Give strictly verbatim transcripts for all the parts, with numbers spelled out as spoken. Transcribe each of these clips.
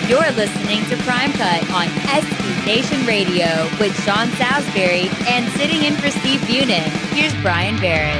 You're listening to Prime Cut on S B Nation Radio with Sean Salisbury and sitting in for Steve Bunin. Here's Brian Barrett.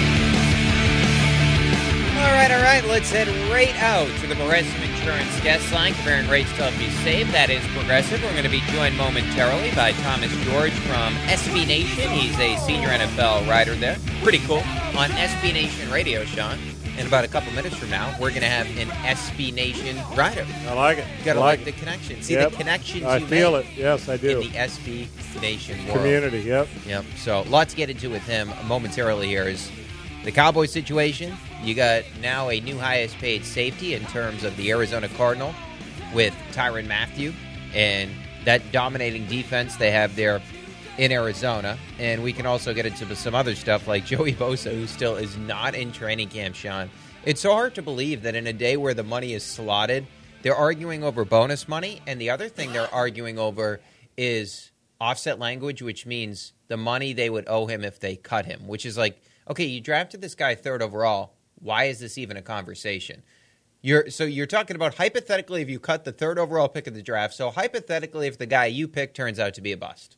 All right, all right, let's head right out to the Progressive Insurance guest line, comparing rates to help you save. That is Progressive. We're going to be joined momentarily by Thomas George from S B Nation. He's a senior N F L writer there. Pretty cool. On S B Nation Radio, Sean. In about a couple minutes from now, we're going to have an S B Nation rider. I like it. You got to like like the connection. See yep. the connections I you feel make it. Yes, I do. in the S B Nation world. Community, yep. Yep. So, lots to get into with him momentarily here is the Cowboys situation. You got now a new highest paid safety in terms of the Arizona Cardinal with Tyrann Mathieu and that dominating defense they have there in Arizona. And we can also get into some other stuff like Joey Bosa, who still is not in training camp, Sean. It's so hard to believe that in a day where the money is slotted, they're arguing over bonus money. And the other thing they're arguing over is offset language, which means the money they would owe him if they cut him, which is like, okay, you drafted this guy third overall. Why is this even a conversation? You're so you're talking about hypothetically if you cut the third overall pick of the draft. So hypothetically, if the guy you pick turns out to be a bust,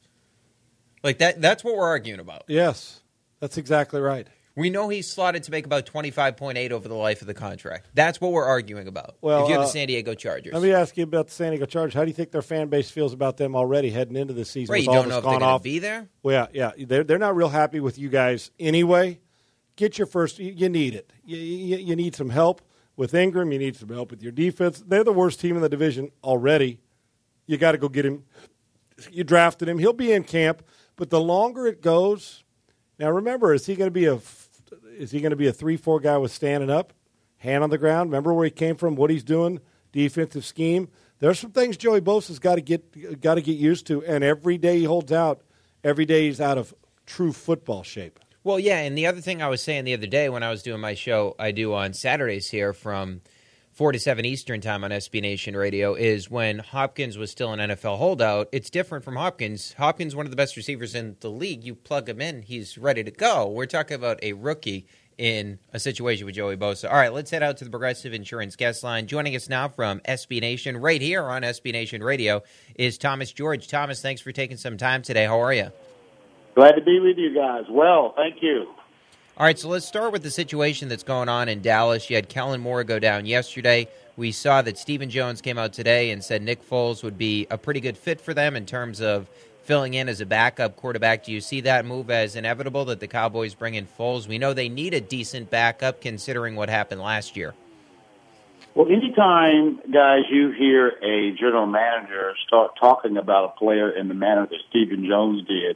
like that, that's what we're arguing about. Yes, that's exactly right. We know he's slotted to make about twenty-five point eight over the life of the contract. That's what we're arguing about. Well, if you're uh, the San Diego Chargers, let me ask you about the San Diego Chargers. How do you think their fan base feels about them already heading into the season? right? With You all don't know if gone they're going off? to be there. Well, yeah, yeah, they're they're not real happy with you guys anyway. Get your first. You, you need it. You, you you need some help with Ingram. You need some help with your defense. They're the worst team in the division already. You got to go get him. You drafted him. He'll be in camp. But the longer it goes, now remember, is he going to be a is he going to be a three four guy with standing up, hand on the ground? Remember where he came from, what he's doing, defensive scheme. There's some things Joey Bosa's got to get got to get used to, and every day he holds out, every day he's out of true football shape. Well, yeah, and the other thing I was saying the other day when I was doing my show I do on Saturdays here from four to seven Eastern time on S B Nation Radio is when Hopkins was still an N F L holdout. It's different from Hopkins. Hopkins, one of the best receivers in the league. You plug him in, he's ready to go. We're talking about a rookie in a situation with Joey Bosa. All right, let's head out to the Progressive Insurance guest line. Joining us now from S B Nation right here on S B Nation Radio is Thomas George. Thomas, thanks for taking some time today. How are you? Glad to be with you guys. Well, thank you. All right, so let's start with the situation that's going on in Dallas. You had Kellen Moore go down yesterday. We saw that Stephen Jones came out today and said Nick Foles would be a pretty good fit for them in terms of filling in as a backup quarterback. Do you see that move as inevitable that the Cowboys bring in Foles? We know they need a decent backup considering what happened last year. Well, anytime, guys, you hear a general manager start talking about a player in the manner that Stephen Jones did,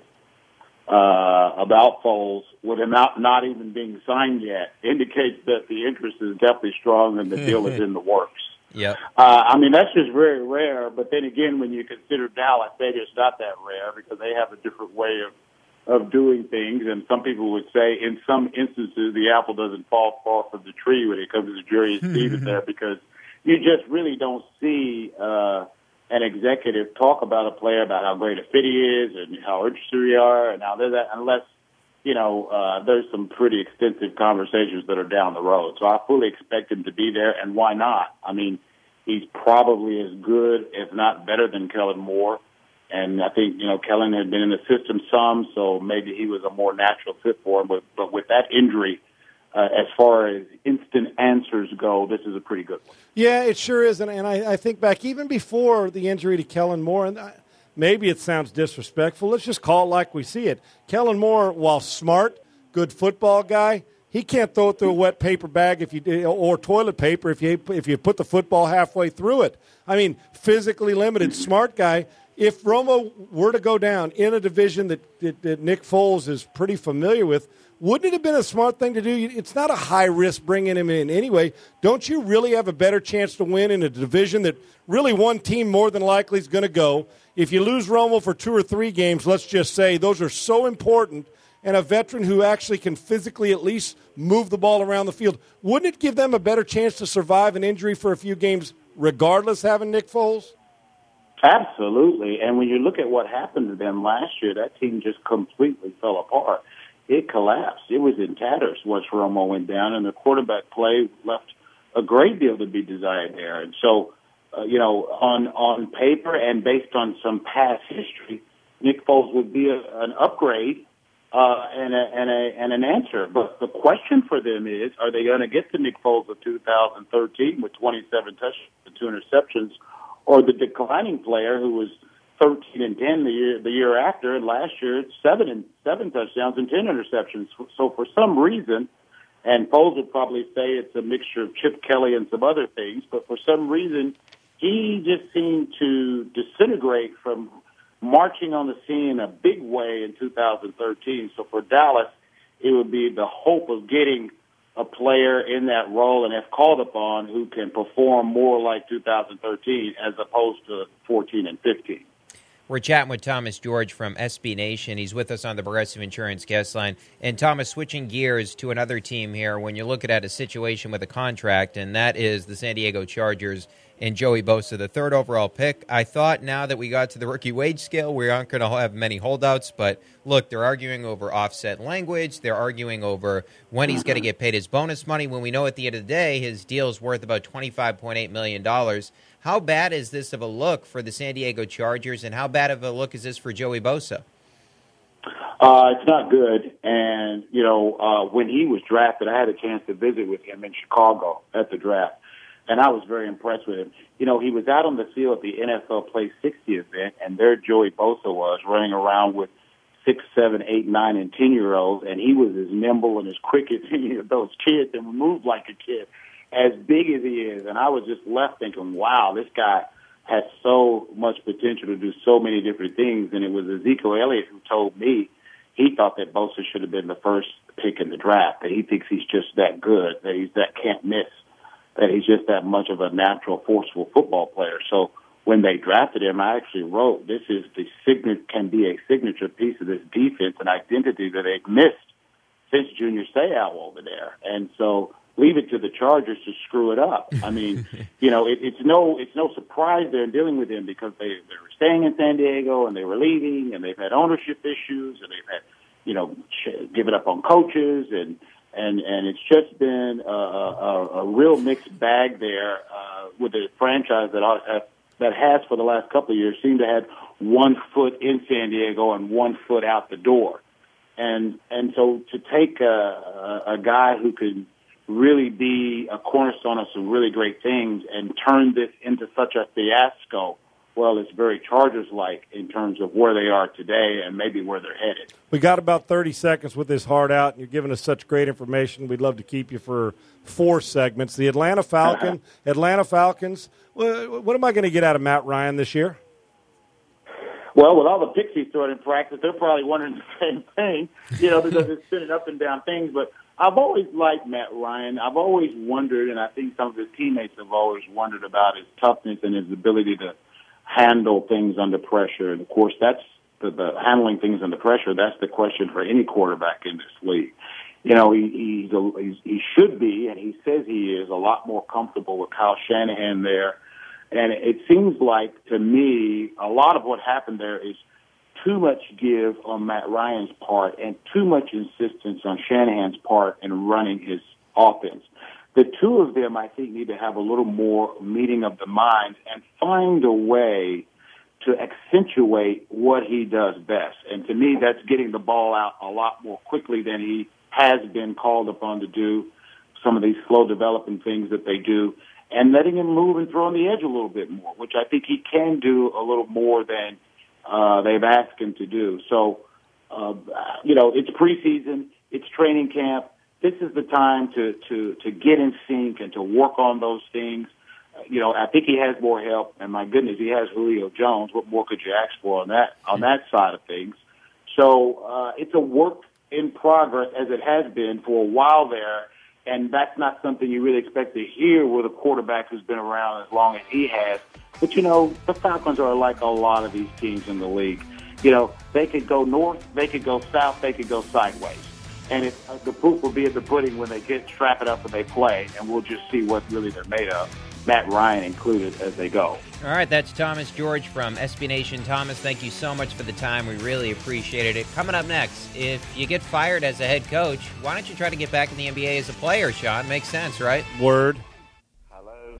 Uh, about Foles, with him out not even being signed yet, indicates that the interest is definitely strong and the deal is in the works. Yeah. Uh, I mean, that's just very rare. But then again, when you consider Dallas, maybe it's not that rare because they have a different way of, of doing things. And some people would say in some instances, the apple doesn't fall far from the tree when it comes to Jerry Stevens there because you just really don't see uh, an executive talk about a player, about how great a fit he is and how interested we are and how they're that, unless, you know, uh, there's some pretty extensive conversations that are down the road. So I fully expect him to be there, and why not? I mean, he's probably as good, if not better, than Kellen Moore. And I think, you know, Kellen had been in the system some, so maybe he was a more natural fit for him. But, but with that injury, uh, as far as instant answers go, this is a pretty good one. Yeah, it sure is. And, and I, I think back even before the injury to Kellen Moore, and I, maybe it sounds disrespectful. Let's just call it like we see it. Kellen Moore, while smart, good football guy, he can't throw it through a wet paper bag if you or toilet paper if you if you put the football halfway through it. I mean, physically limited, smart guy. If Romo were to go down in a division that, that, that Nick Foles is pretty familiar with, wouldn't it have been a smart thing to do? It's not a high risk bringing him in anyway. Don't you really have a better chance to win in a division that really one team more than likely is going to go? If you lose Romo for two or three games, let's just say, those are so important, and a veteran who actually can physically at least move the ball around the field, wouldn't it give them a better chance to survive an injury for a few games regardless having Nick Foles? Absolutely. And when you look at what happened to them last year, that team just completely fell apart. It collapsed. It was in tatters once Romo went down, and the quarterback play left a great deal to be desired there. And so uh, you know, on on paper and based on some past history, Nick Foles would be a, an upgrade uh, and a, and a and an answer. But the question for them is: are they going to get the Nick Foles of two thousand thirteen with twenty-seven touchdowns and two interceptions, or the declining player who was thirteen and ten the year the year after, and last year it's seven and seven touchdowns and ten interceptions? So for some reason. And Foles would probably say it's a mixture of Chip Kelly and some other things, but for some reason, he just seemed to disintegrate from marching on the scene in a big way in two thousand thirteen. So for Dallas, it would be the hope of getting a player in that role and if called upon who can perform more like two thousand thirteen as opposed to fourteen and fifteen. We're chatting with Thomas George from S B Nation. He's with us on the Progressive Insurance guest line. And Thomas, switching gears to another team here, when you're looking at a situation with a contract, and that is the San Diego Chargers and Joey Bosa, the third overall pick. I thought now that we got to the rookie wage scale, we aren't going to have many holdouts. But look, they're arguing over offset language. They're arguing over when he's going to get paid his bonus money, when we know at the end of the day his deal is worth about twenty-five point eight million dollars. How bad is this of a look for the San Diego Chargers, and how bad of a look is this for Joey Bosa? Uh, it's not good. And, you know, uh, when he was drafted, I had a chance to visit with him in Chicago at the draft, and I was very impressed with him. You know, he was out on the field at the N F L Play sixty event, and there Joey Bosa was running around with six, seven, eight, nine, and ten-year-olds, and he was as nimble and as quick as any of those kids and moved like a kid, as big as he is. And I was just left thinking, wow, this guy has so much potential to do so many different things. And it was Ezekiel Elliott who told me he thought that Bosa should have been the first pick in the draft, that he thinks he's just that good, that he's that can't miss, that he's just that much of a natural, forceful football player. So when they drafted him, I actually wrote, this is the signature, can be a signature piece of this defense and identity that they've missed since Junior Seau over there. And so leave it to the Chargers to screw it up. I mean, you know, it, it's no it's no surprise they're dealing with him because they, they were staying in San Diego and they were leaving and they've had ownership issues and they've had, you know, given up on coaches and and, and it's just been a, a, a real mixed bag there uh, with a franchise that uh, that has for the last couple of years seemed to have one foot in San Diego and one foot out the door. And and so to take a, a, a guy who could really be a cornerstone of some really great things and turn this into such a fiasco, well, it's very Chargers-like in terms of where they are today and maybe where they're headed. We got about thirty seconds with this hard out, and you're giving us such great information. We'd love to keep you for four segments. The Atlanta Falcon, uh-huh. Atlanta Falcons, what am I going to get out of Matt Ryan this year? Well, with all the picks he's throwing in practice, they're probably wondering the same thing, you know, because it's spinning up and down things. But I've always liked Matt Ryan. I've always wondered, and I think some of his teammates have always wondered about his toughness and his ability to handle things under pressure. And, of course, that's the, the handling things under pressure. That's the question for any quarterback in this league. You know, he he's a, he's, he should be, and he says he is, a lot more comfortable with Kyle Shanahan there. And it seems like, to me, a lot of what happened there is too much give on Matt Ryan's part and too much insistence on Shanahan's part in running his offense. The two of them, I think, need to have a little more meeting of the minds and find a way to accentuate what he does best. And to me, that's getting the ball out a lot more quickly than he has been called upon to do, some of these slow developing things that they do, and letting him move and throw on the edge a little bit more, which I think he can do a little more than uh, they've asked him to do. So, uh, you know, it's preseason, it's training camp. This is the time to, to, to get in sync and to work on those things. Uh, you know, I think he has more help, and my goodness, he has Julio Jones. What more could you ask for on that on that side of things? So uh, it's a work in progress, as it has been for a while there. And that's not something you really expect to hear with a quarterback who's been around as long as he has. But, you know, the Falcons are like a lot of these teams in the league. You know, they could go north, they could go south, they could go sideways. And it, uh, the proof will be in the pudding when they get strap it up and they play, and we'll just see what really they're made of, Matt Ryan included, as they go. All right, that's Thomas George from S B Nation. Thomas, thank you so much for the time. We really appreciated it. Coming up next, if you get fired as a head coach, why don't you try to get back in the N B A as a player, Sean? Makes sense, right? Word.